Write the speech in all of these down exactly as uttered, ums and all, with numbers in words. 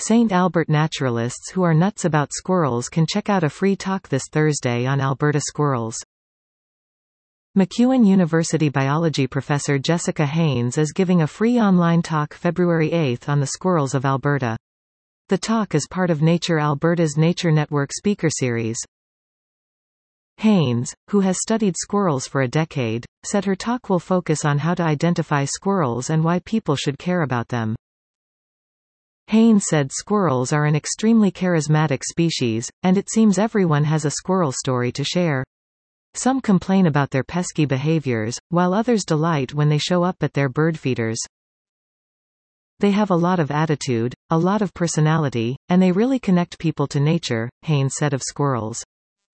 Saint Albert naturalists who are nuts about squirrels can check out a free talk this Thursday on Alberta squirrels. MacEwan University biology professor Jessica Haynes is giving a free online talk February eighth on the squirrels of Alberta. The talk is part of Nature Alberta's Nature Network speaker series. Haynes, who has studied squirrels for a decade, said her talk will focus on how to identify squirrels and why people should care about them. Haynes said squirrels are an extremely charismatic species, and it seems everyone has a squirrel story to share. Some complain about their pesky behaviors, while others delight when they show up at their bird feeders. They have a lot of attitude, a lot of personality, and they really connect people to nature, Haynes said of squirrels.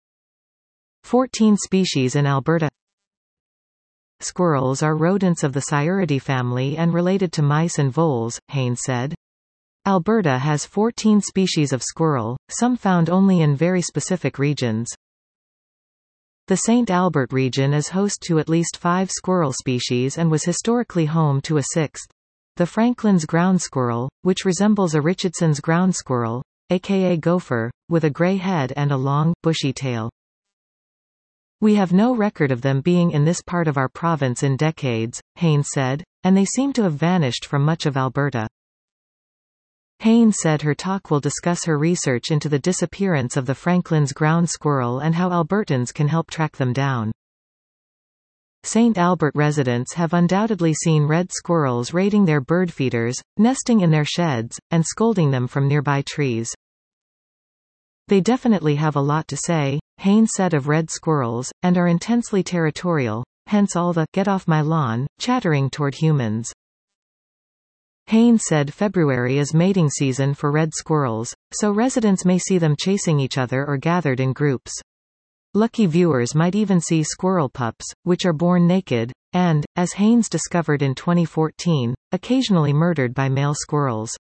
fourteen species in Alberta. Squirrels are rodents of the Sciuridae family and related to mice and voles, Haynes said. Alberta has fourteen species of squirrel, some found only in very specific regions. The Saint Albert region is host to at least five squirrel species and was historically home to a sixth, the Franklin's ground squirrel, which resembles a Richardson's ground squirrel, aka gopher, with a gray head and a long, bushy tail. We have no record of them being in this part of our province in decades, Haynes said, and they seem to have vanished from much of Alberta. Haynes said her talk will discuss her research into the disappearance of the Franklin's ground squirrel and how Albertans can help track them down. Saint Albert residents have undoubtedly seen red squirrels raiding their bird feeders, nesting in their sheds, and scolding them from nearby trees. They definitely have a lot to say, Haynes said of red squirrels, and are intensely territorial, hence all the "get off my lawn" chattering toward humans. Haynes said February is mating season for red squirrels, so residents may see them chasing each other or gathered in groups. Lucky viewers might even see squirrel pups, which are born naked, and, as Haynes discovered in twenty fourteen, occasionally murdered by male squirrels.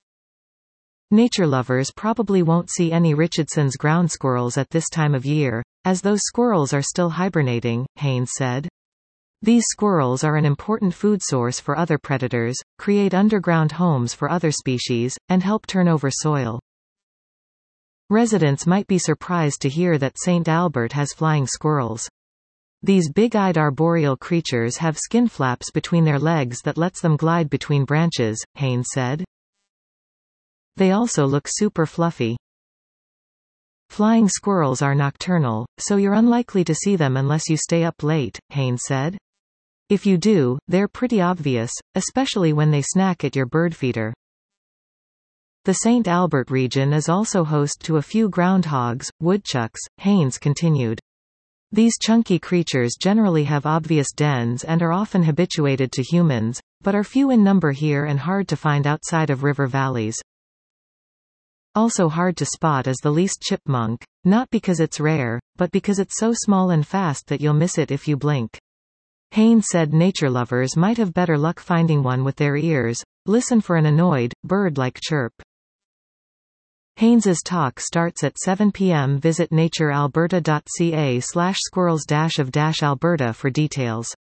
Nature lovers probably won't see any Richardson's ground squirrels at this time of year, as those squirrels are still hibernating, Haynes said. These squirrels are an important food source for other predators, create underground homes for other species, and help turn over soil. Residents might be surprised to hear that Saint Albert has flying squirrels. These big-eyed arboreal creatures have skin flaps between their legs that lets them glide between branches, Haynes said. They also look super fluffy. Flying squirrels are nocturnal, so you're unlikely to see them unless you stay up late, Haynes said. If you do, they're pretty obvious, especially when they snack at your bird feeder. The Saint Albert region is also host to a few groundhogs, woodchucks, Haynes continued. These chunky creatures generally have obvious dens and are often habituated to humans, but are few in number here and hard to find outside of river valleys. Also hard to spot is the least chipmunk, not because it's rare, but because it's so small and fast that you'll miss it if you blink. Haynes said nature lovers might have better luck finding one with their ears. Listen for an annoyed, bird-like chirp. Haynes's talk starts at seven p m Visit naturealberta dot c a slash squirrels of Alberta for details.